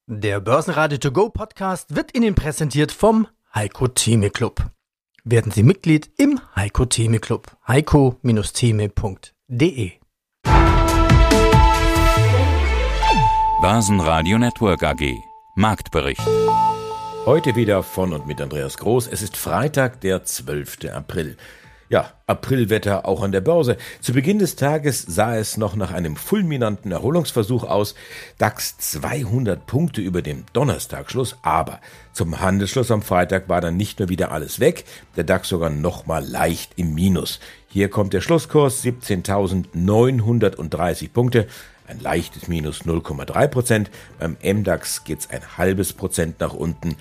Der Börsenradio To Go Podcast wird Ihnen präsentiert vom Heiko Theme Club. Werden Sie Mitglied im Heiko Theme Club. heiko-theme.de. Börsenradio Network AG. Marktbericht. Heute wieder von und mit Andreas Groß. Es ist Freitag, der 12. April. Ja, Aprilwetter auch an der Börse. Zu Beginn des Tages sah es noch nach einem fulminanten Erholungsversuch aus. DAX 200 Punkte über dem Donnerstagschluss, aber zum Handelsschluss am Freitag war dann nicht nur wieder alles weg, der DAX sogar nochmal leicht im Minus. Hier kommt der Schlusskurs 17.930 Punkte. Ein leichtes Minus 0,3%. Beim MDAX geht's ein halbes Prozent nach unten.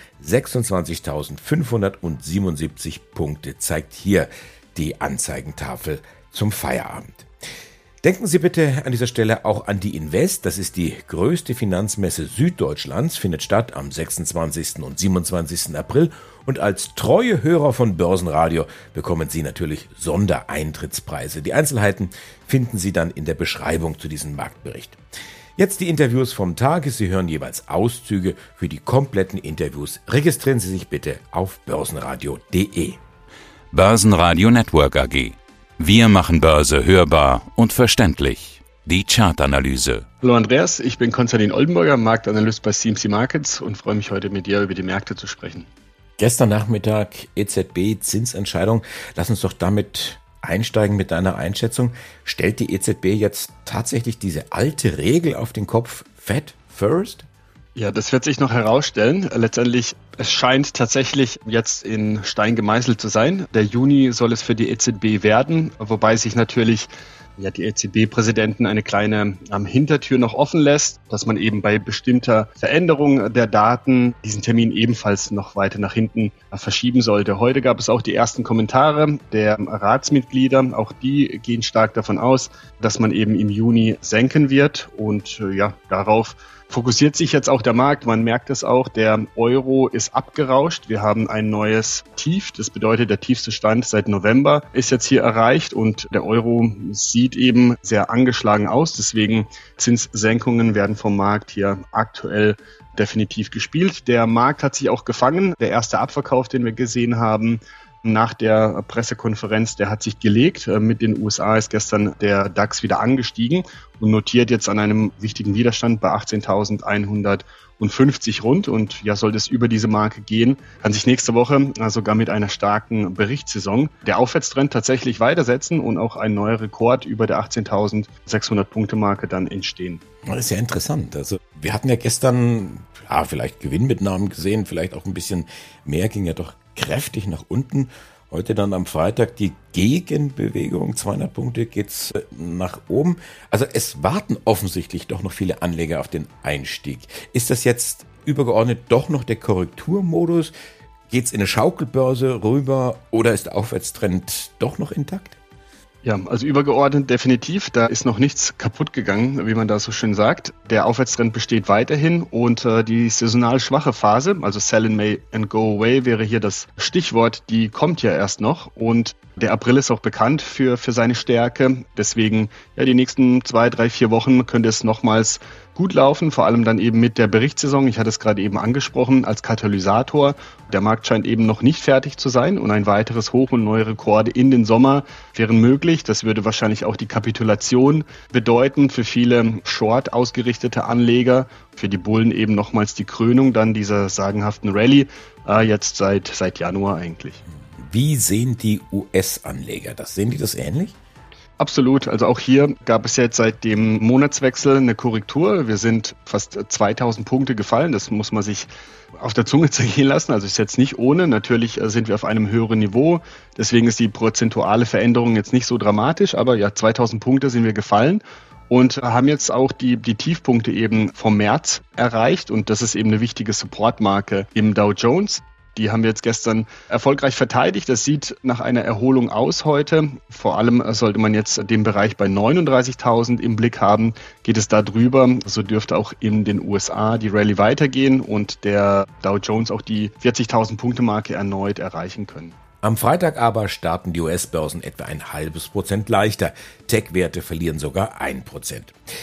26.577 Punkte zeigt hier die Anzeigentafel zum Feierabend. Denken Sie bitte an dieser Stelle auch an die Invest. Das ist die größte Finanzmesse Süddeutschlands, findet statt am 26. und 27. April. Und als treue Hörer von Börsenradio bekommen Sie natürlich Sondereintrittspreise. Die Einzelheiten finden Sie dann in der Beschreibung zu diesem Marktbericht. Jetzt die Interviews vom Tage. Sie hören jeweils Auszüge. Für die kompletten Interviews registrieren Sie sich bitte auf börsenradio.de. Börsenradio Network AG. Wir machen Börse hörbar und verständlich. Die Chartanalyse. Hallo Andreas, ich bin Konstantin Oldenburger, Marktanalyst bei CMC Markets und freue mich heute mit dir über die Märkte zu sprechen. Gestern Nachmittag EZB Zinsentscheidung. Lass uns doch damit einsteigen mit deiner Einschätzung. Stellt die EZB jetzt tatsächlich diese alte Regel auf den Kopf, Fed first? Ja, das wird sich noch herausstellen. Letztendlich, es scheint tatsächlich jetzt in Stein gemeißelt zu sein. Der Juni soll es für die EZB werden, wobei sich natürlich die EZB-Präsidenten eine kleine Hintertür noch offen lässt, dass man eben bei bestimmter Veränderung der Daten diesen Termin ebenfalls noch weiter nach hinten verschieben sollte. Heute gab es auch die ersten Kommentare der Ratsmitglieder. Auch die gehen stark davon aus, dass man eben im Juni senken wird und darauf fokussiert sich jetzt auch der Markt. Man merkt es auch, der Euro ist abgerauscht. Wir haben ein neues Tief. Das bedeutet, der tiefste Stand seit November ist jetzt hier erreicht und der Euro sieht eben sehr angeschlagen aus. Deswegen Zinssenkungen werden vom Markt hier aktuell definitiv gespielt. Der Markt hat sich auch gefangen. Der erste Abverkauf, den wir gesehen haben, nach der Pressekonferenz, der hat sich gelegt. Mit den USA ist gestern der DAX wieder angestiegen und notiert jetzt an einem wichtigen Widerstand bei 18.150 rund. Und sollte es über diese Marke gehen, kann sich nächste Woche sogar mit einer starken Berichtssaison der Aufwärtstrend tatsächlich weitersetzen und auch ein neuer Rekord über der 18.600 Punkte Marke dann entstehen. Das ist ja interessant. Also wir hatten ja gestern vielleicht Gewinnmitnahmen gesehen, vielleicht auch ein bisschen mehr, ging ja doch kräftig nach unten. Heute dann am Freitag die Gegenbewegung, 200 Punkte geht's nach oben. Also es warten offensichtlich doch noch viele Anleger auf den Einstieg. Ist das jetzt übergeordnet doch noch der Korrekturmodus? Geht's in eine Schaukelbörse rüber oder ist der Aufwärtstrend doch noch intakt? Ja, also übergeordnet definitiv. Da ist noch nichts kaputt gegangen, wie man da so schön sagt. Der Aufwärtstrend besteht weiterhin und die saisonal schwache Phase, also Sell in May and Go Away wäre hier das Stichwort, die kommt ja erst noch und der April ist auch bekannt für seine Stärke. Deswegen, die nächsten 2, 3, 4 Wochen könnte es nochmals gut laufen, vor allem dann eben mit der Berichtssaison. Ich hatte es gerade eben angesprochen als Katalysator. Der Markt scheint eben noch nicht fertig zu sein und ein weiteres Hoch und neue Rekorde in den Sommer wären möglich. Das würde wahrscheinlich auch die Kapitulation bedeuten für viele short ausgerichtete Anleger. Für die Bullen eben nochmals die Krönung dann dieser sagenhaften Rallye, jetzt seit Januar eigentlich. Wie sehen die US-Anleger das? Sehen die das ähnlich? Absolut. Also auch hier gab es jetzt seit dem Monatswechsel eine Korrektur. Wir sind fast 2000 Punkte gefallen. Das muss man sich auf der Zunge zergehen lassen. Also ist jetzt nicht ohne. Natürlich sind wir auf einem höheren Niveau. Deswegen ist die prozentuale Veränderung jetzt nicht so dramatisch. Aber 2000 Punkte sind wir gefallen. Und haben jetzt auch die Tiefpunkte eben vom März erreicht. Und das ist eben eine wichtige Supportmarke im Dow Jones. Die haben wir jetzt gestern erfolgreich verteidigt. Das sieht nach einer Erholung aus heute. Vor allem sollte man jetzt den Bereich bei 39.000 im Blick haben. Geht es da drüber, so dürfte auch in den USA die Rallye weitergehen und der Dow Jones auch die 40.000 Punkte Marke erneut erreichen können. Am Freitag aber starten die US-Börsen etwa 0,5% leichter. Tech-Werte verlieren sogar 1%.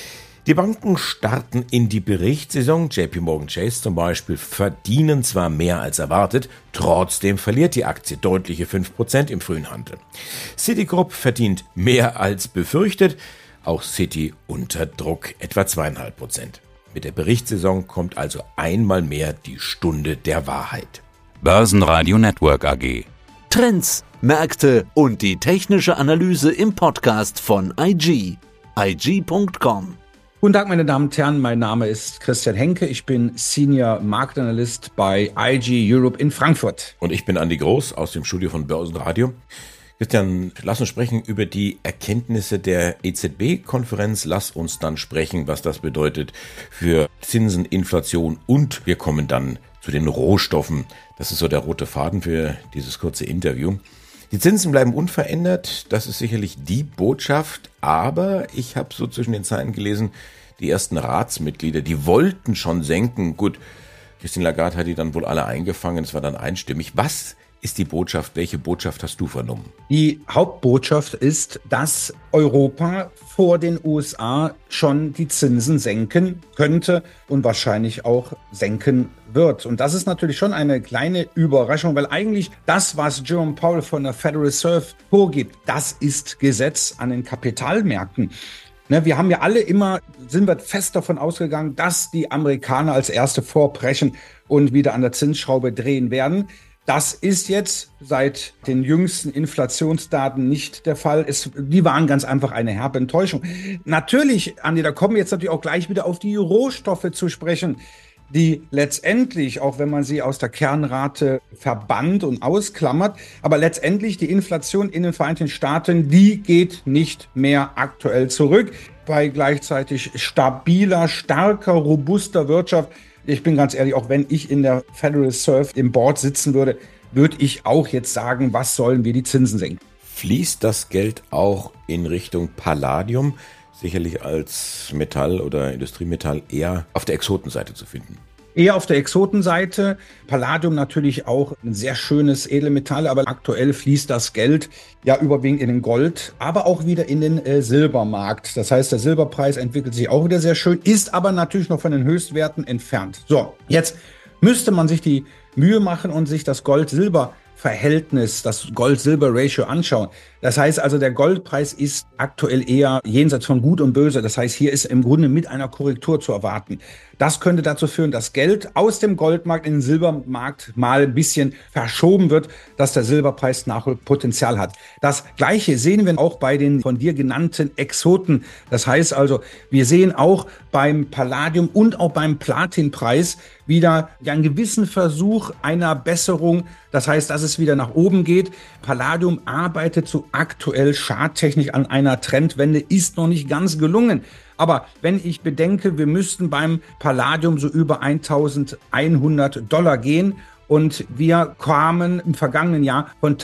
Die Banken starten in die Berichtssaison. JP Morgan Chase zum Beispiel verdienen zwar mehr als erwartet, trotzdem verliert die Aktie deutliche 5% im frühen Handel. Citigroup verdient mehr als befürchtet, auch Citi unter Druck, etwa 2,5%. Mit der Berichtssaison kommt also einmal mehr die Stunde der Wahrheit. Börsenradio Network AG. Trends, Märkte und die technische Analyse im Podcast von IG. IG.com. Guten Tag, meine Damen und Herren, mein Name ist Christian Henke, ich bin Senior Market Analyst bei IG Europe in Frankfurt. Und ich bin Andi Groß aus dem Studio von Börsenradio. Christian, lass uns sprechen über die Erkenntnisse der EZB-Konferenz. Lass uns dann sprechen, was das bedeutet für Zinsen, Inflation und wir kommen dann zu den Rohstoffen. Das ist so der rote Faden für dieses kurze Interview. Die Zinsen bleiben unverändert, das ist sicherlich die Botschaft, aber ich habe so zwischen den Zeilen gelesen, die ersten Ratsmitglieder, die wollten schon senken. Gut, Christine Lagarde hat die dann wohl alle eingefangen, es war dann einstimmig. Was ist die Botschaft? Welche Botschaft hast du vernommen? Die Hauptbotschaft ist, dass Europa vor den USA schon die Zinsen senken könnte und wahrscheinlich auch senken wird. Und das ist natürlich schon eine kleine Überraschung, weil eigentlich das, was Jerome Powell von der Federal Reserve vorgibt, das ist Gesetz an den Kapitalmärkten. Wir haben ja alle sind wir fest davon ausgegangen, dass die Amerikaner als Erste vorbrechen und wieder an der Zinsschraube drehen werden. Das ist jetzt seit den jüngsten Inflationsdaten nicht der Fall. Die waren ganz einfach eine herbe Enttäuschung. Natürlich, Andi, da kommen wir jetzt natürlich auch gleich wieder auf die Rohstoffe zu sprechen, die letztendlich, auch wenn man sie aus der Kernrate verbannt und ausklammert, aber letztendlich die Inflation in den Vereinigten Staaten, die geht nicht mehr aktuell zurück. Bei gleichzeitig stabiler, starker, robuster Wirtschaft. Ich bin ganz ehrlich, auch wenn ich in der Federal Reserve im Board sitzen würde, würde ich auch jetzt sagen, was sollen wir die Zinsen senken? Fließt das Geld auch in Richtung Palladium, sicherlich als Metall oder Industriemetall eher auf der Exotenseite zu finden? Eher auf der Exotenseite. Palladium natürlich auch ein sehr schönes Edelmetall, aber aktuell fließt das Geld ja überwiegend in den Gold, aber auch wieder in den Silbermarkt. Das heißt, der Silberpreis entwickelt sich auch wieder sehr schön, ist aber natürlich noch von den Höchstwerten entfernt. So, jetzt müsste man sich die Mühe machen und sich das Gold-Silber-Verhältnis, das Gold-Silber-Ratio anschauen. Das heißt also, der Goldpreis ist aktuell eher jenseits von Gut und Böse. Das heißt, hier ist im Grunde mit einer Korrektur zu erwarten. Das könnte dazu führen, dass Geld aus dem Goldmarkt in den Silbermarkt mal ein bisschen verschoben wird, dass der Silberpreis Nachholpotenzial hat. Das Gleiche sehen wir auch bei den von dir genannten Exoten. Das heißt also, wir sehen auch beim Palladium und auch beim Platinpreis wieder einen gewissen Versuch einer Besserung. Das heißt, dass es wieder nach oben geht. Palladium arbeitet so aktuell charttechnisch an einer Trendwende, ist noch nicht ganz gelungen. Aber wenn ich bedenke, wir müssten beim Palladium so über $1.100 gehen und wir kamen im vergangenen Jahr von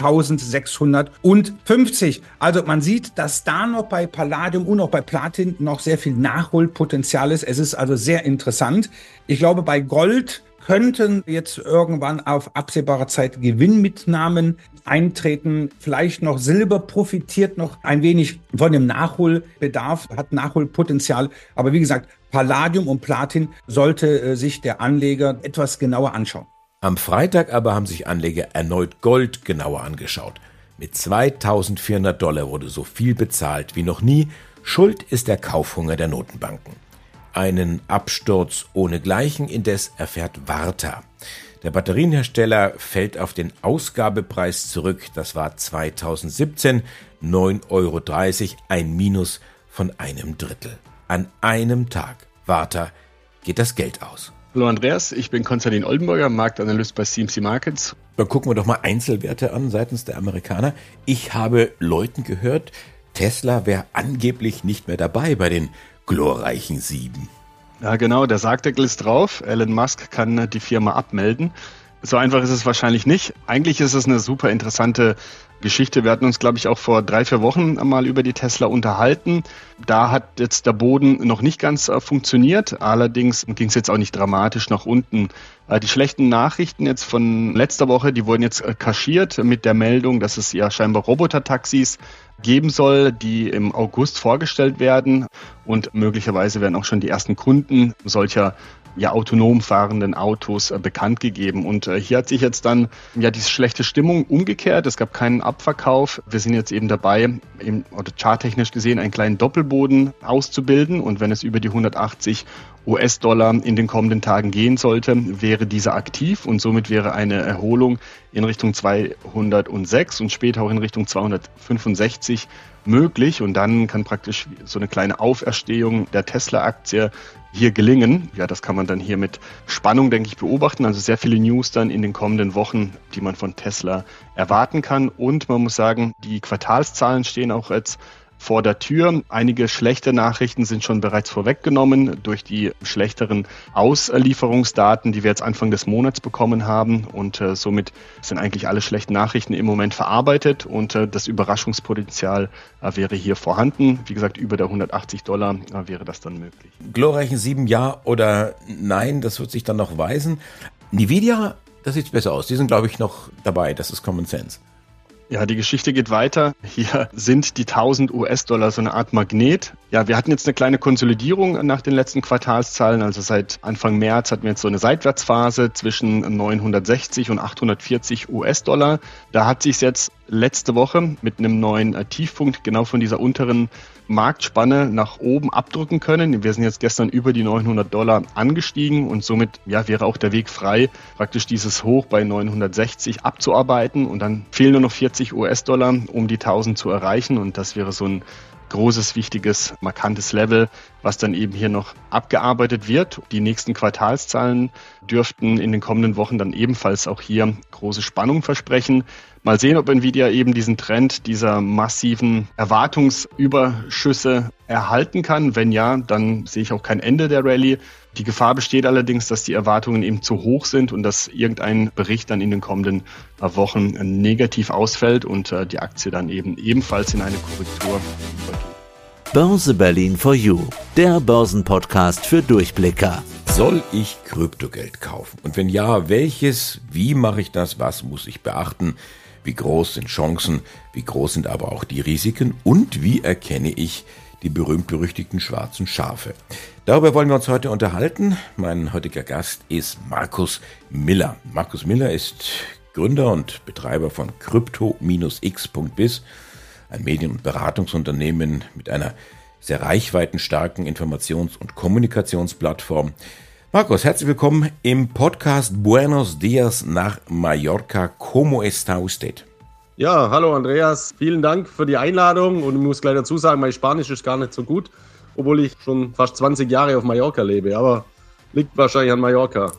1.650. Also man sieht, dass da noch bei Palladium und auch bei Platin noch sehr viel Nachholpotenzial ist. Es ist also sehr interessant. Ich glaube, bei Gold könnten jetzt irgendwann auf absehbare Zeit Gewinnmitnahmen eintreten. Vielleicht noch Silber profitiert noch ein wenig von dem Nachholbedarf, hat Nachholpotenzial. Aber wie gesagt, Palladium und Platin sollte sich der Anleger etwas genauer anschauen. Am Freitag aber haben sich Anleger erneut Gold genauer angeschaut. Mit $2.400 wurde so viel bezahlt wie noch nie. Schuld ist der Kaufhunger der Notenbanken. Einen Absturz ohnegleichen indes erfährt Varta. Der Batterienhersteller fällt auf den Ausgabepreis zurück. Das war 2017 €9,30, ein Minus von einem Drittel. An einem Tag, Varta, geht das Geld aus. Hallo Andreas, ich bin Konstantin Oldenburger, Marktanalyst bei CMC Markets. Dann gucken wir doch mal Einzelwerte an seitens der Amerikaner. Ich habe Leuten gehört, Tesla wäre angeblich nicht mehr dabei bei den glorreichen 7. Ja genau, der Sargdeckel ist drauf. Elon Musk kann die Firma abmelden. So einfach ist es wahrscheinlich nicht. Eigentlich ist es eine super interessante Geschichte. Wir hatten uns, glaube ich, auch vor 3-4 Wochen mal über die Tesla unterhalten. Da hat jetzt der Boden noch nicht ganz funktioniert. Allerdings ging es jetzt auch nicht dramatisch nach unten. Die schlechten Nachrichten jetzt von letzter Woche, die wurden jetzt kaschiert mit der Meldung, dass es ja scheinbar Robotertaxis geben soll, die im August vorgestellt werden. Und möglicherweise werden auch schon die ersten Kunden solcher autonom fahrenden Autos bekannt gegeben. Und hier hat sich jetzt dann diese schlechte Stimmung umgekehrt. Es gab keinen Abverkauf. Wir sind jetzt eben dabei, charttechnisch gesehen, einen kleinen Doppelboden auszubilden. Und wenn es über die 180 US-Dollar in den kommenden Tagen gehen sollte, wäre dieser aktiv und somit wäre eine Erholung in Richtung 206 und später auch in Richtung 265 möglich. Und dann kann praktisch so eine kleine Auferstehung der Tesla-Aktie hier gelingen. Ja, das kann man dann hier mit Spannung, denke ich, beobachten. Also sehr viele News dann in den kommenden Wochen, die man von Tesla erwarten kann. Und man muss sagen, die Quartalszahlen stehen auch jetzt vor der Tür. Einige schlechte Nachrichten sind schon bereits vorweggenommen durch die schlechteren Auslieferungsdaten, die wir jetzt Anfang des Monats bekommen haben. Und somit sind eigentlich alle schlechten Nachrichten im Moment verarbeitet und das Überraschungspotenzial wäre hier vorhanden. Wie gesagt, über der 180 Dollar wäre das dann möglich. Glorreichen 7 Ja oder Nein, das wird sich dann noch weisen. Nvidia, das sieht besser aus. Die sind, glaube ich, noch dabei. Das ist Common Sense. Ja, die Geschichte geht weiter. Hier sind die 1000 US-Dollar so eine Art Magnet. Ja, wir hatten jetzt eine kleine Konsolidierung nach den letzten Quartalszahlen. Also seit Anfang März hatten wir jetzt so eine Seitwärtsphase zwischen 960 und 840 US-Dollar. Da hat sich jetzt letzte Woche mit einem neuen Tiefpunkt genau von dieser unteren Marktspanne nach oben abdrücken können. Wir sind jetzt gestern über die 900 Dollar angestiegen und somit wäre auch der Weg frei, praktisch dieses Hoch bei 960 abzuarbeiten und dann fehlen nur noch 40 US-Dollar, um die 1000 zu erreichen und das wäre so ein großes, wichtiges, markantes Level, was dann eben hier noch abgearbeitet wird. Die nächsten Quartalszahlen dürften in den kommenden Wochen dann ebenfalls auch hier große Spannung versprechen. Mal sehen, ob Nvidia eben diesen Trend dieser massiven Erwartungsüberschüsse erhalten kann. Wenn ja, dann sehe ich auch kein Ende der Rallye. Die Gefahr besteht allerdings, dass die Erwartungen eben zu hoch sind und dass irgendein Bericht dann in den kommenden Wochen negativ ausfällt und die Aktie dann ebenfalls in eine Korrektur übergeht. Börse Berlin for You, der Börsenpodcast für Durchblicker. Soll ich Kryptogeld kaufen? Und wenn ja, welches? Wie mache ich das? Was muss ich beachten? Wie groß sind Chancen? Wie groß sind aber auch die Risiken? Und wie erkenne ich die berühmt-berüchtigten schwarzen Schafe? Darüber wollen wir uns heute unterhalten. Mein heutiger Gast ist Markus Miller. Markus Miller ist Gründer und Betreiber von Crypto-X.biz, ein Medien- und Beratungsunternehmen mit einer sehr reichweitenstarken Informations- und Kommunikationsplattform. Markus, herzlich willkommen im Podcast Buenos Dias nach Mallorca. ¿Cómo está usted? Ja, hallo Andreas, vielen Dank für die Einladung und ich muss gleich dazu sagen, mein Spanisch ist gar nicht so gut, obwohl ich schon fast 20 Jahre auf Mallorca lebe, aber liegt wahrscheinlich an Mallorca.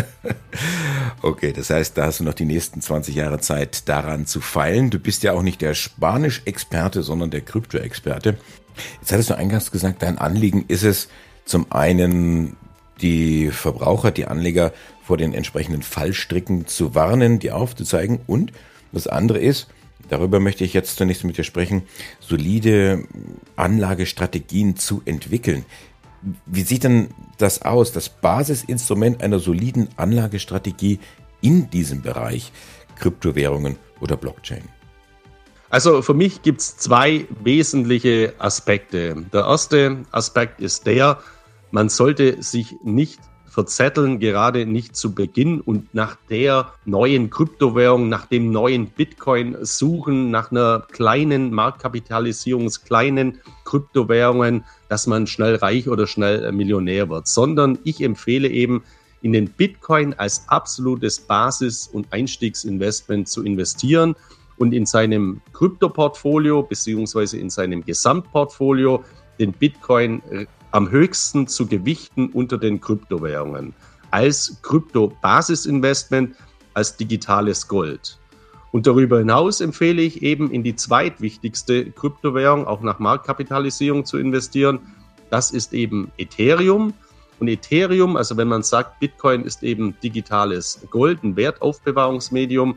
Okay, das heißt, da hast du noch die nächsten 20 Jahre Zeit, daran zu feilen. Du bist ja auch nicht der Spanisch-Experte, sondern der Krypto-Experte. Jetzt hattest du eingangs gesagt, dein Anliegen ist es, zum einen die Verbraucher, die Anleger vor den entsprechenden Fallstricken zu warnen, die aufzuzeigen, und das andere ist, darüber möchte ich jetzt zunächst mit dir sprechen, solide Anlagestrategien zu entwickeln. Wie sieht denn das aus, das Basisinstrument einer soliden Anlagestrategie in diesem Bereich Kryptowährungen oder Blockchain? Also für mich gibt es 2 wesentliche Aspekte. Der erste Aspekt ist man sollte sich nicht verzetteln, gerade nicht zu Beginn und nach der neuen Kryptowährung, nach dem neuen Bitcoin suchen, nach einer kleinen Marktkapitalisierung, kleinen Kryptowährungen, dass man schnell reich oder schnell Millionär wird, sondern ich empfehle eben, in den Bitcoin als absolutes Basis- und Einstiegsinvestment zu investieren und in seinem Kryptoportfolio beziehungsweise in seinem Gesamtportfolio den Bitcoin am höchsten zu gewichten unter den Kryptowährungen, als Krypto-Basisinvestment, als digitales Gold. Und darüber hinaus empfehle ich eben in die zweitwichtigste Kryptowährung, auch nach Marktkapitalisierung zu investieren. Das ist eben Ethereum. Und Ethereum, also wenn man sagt, Bitcoin ist eben digitales Gold, ein Wertaufbewahrungsmedium,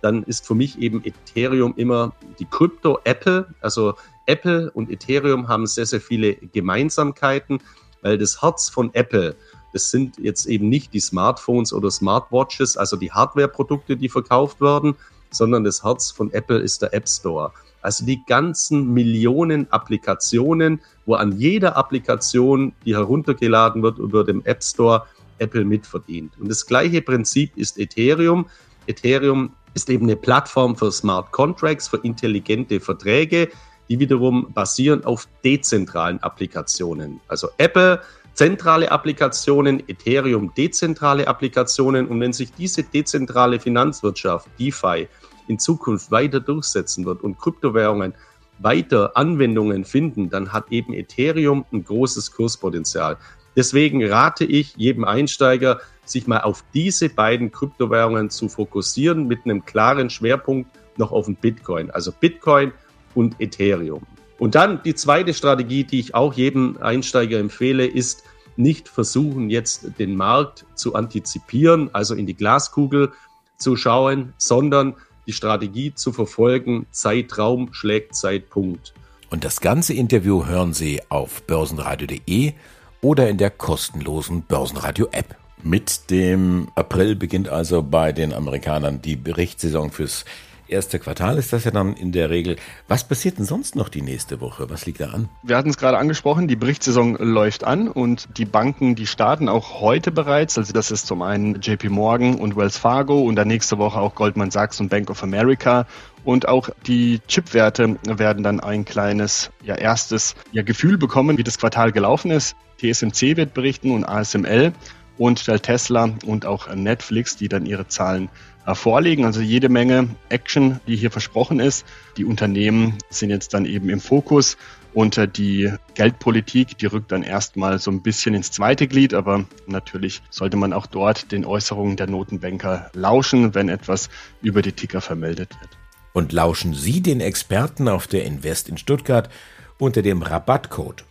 dann ist für mich eben Ethereum immer die Krypto-Apple. Also Apple und Ethereum haben sehr, sehr viele Gemeinsamkeiten, weil das Herz von Apple, das sind jetzt eben nicht die Smartphones oder Smartwatches, also die Hardware-Produkte, die verkauft werden, sondern das Herz von Apple ist der App Store. Also die ganzen Millionen Applikationen, wo an jeder Applikation, die heruntergeladen wird über den App Store, Apple mitverdient. Und das gleiche Prinzip ist Ethereum. Ethereum ist eben eine Plattform für Smart Contracts, für intelligente Verträge, die wiederum basieren auf dezentralen Applikationen. Also Apple zentrale Applikationen, Ethereum dezentrale Applikationen. Und wenn sich diese dezentrale Finanzwirtschaft, DeFi, in Zukunft weiter durchsetzen wird und Kryptowährungen weiter Anwendungen finden, dann hat eben Ethereum ein großes Kurspotenzial. Deswegen rate ich jedem Einsteiger, sich mal auf diese beiden Kryptowährungen zu fokussieren, mit einem klaren Schwerpunkt noch auf den Bitcoin. Also Bitcoin und Ethereum. Und dann die zweite Strategie, die ich auch jedem Einsteiger empfehle, ist nicht versuchen, jetzt den Markt zu antizipieren, also in die Glaskugel zu schauen, sondern die Strategie zu verfolgen, Zeitraum schlägt Zeitpunkt. Und das ganze Interview hören Sie auf börsenradio.de oder in der kostenlosen Börsenradio-App. Mit dem April beginnt also bei den Amerikanern die Berichtssaison fürs erste Quartal, ist das ja dann in der Regel. Was passiert denn sonst noch die nächste Woche? Was liegt da an? Wir hatten es gerade angesprochen, die Berichtssaison läuft an und die Banken, die starten auch heute bereits. Also das ist zum einen JP Morgan und Wells Fargo und dann nächste Woche auch Goldman Sachs und Bank of America. Und auch die Chipwerte werden dann ein kleines, erstes Gefühl bekommen, wie das Quartal gelaufen ist. TSMC wird berichten und ASML und Tesla und auch Netflix, die dann ihre Zahlen vorlegen. Also jede Menge Action, die hier versprochen ist. Die Unternehmen sind jetzt dann eben im Fokus und die Geldpolitik, die rückt dann erstmal so ein bisschen ins zweite Glied. Aber natürlich sollte man auch dort den Äußerungen der Notenbanker lauschen, wenn etwas über die Ticker vermeldet wird. Und lauschen Sie den Experten auf der Invest in Stuttgart. Unter dem Rabattcode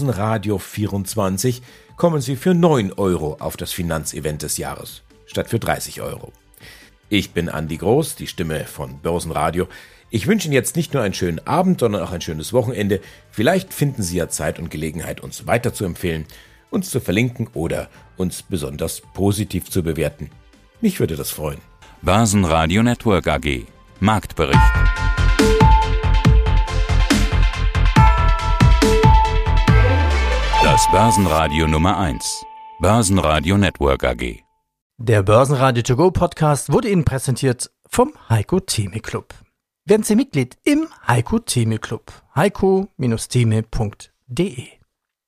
Börsenradio24 kommen Sie für 9 € auf das Finanzevent des Jahres, statt für 30 €. Ich bin Andi Groß, die Stimme von Börsenradio. Ich wünsche Ihnen jetzt nicht nur einen schönen Abend, sondern auch ein schönes Wochenende. Vielleicht finden Sie ja Zeit und Gelegenheit, uns weiterzuempfehlen, uns zu verlinken oder uns besonders positiv zu bewerten. Mich würde das freuen. Börsenradio Network AG. Marktbericht. Das Börsenradio Nummer 1. Börsenradio Network AG. Der Börsenradio To Go Podcast wurde Ihnen präsentiert vom Heiko Theme Club. Werden Sie Mitglied im Heiko Theme Club. heiko-theme.de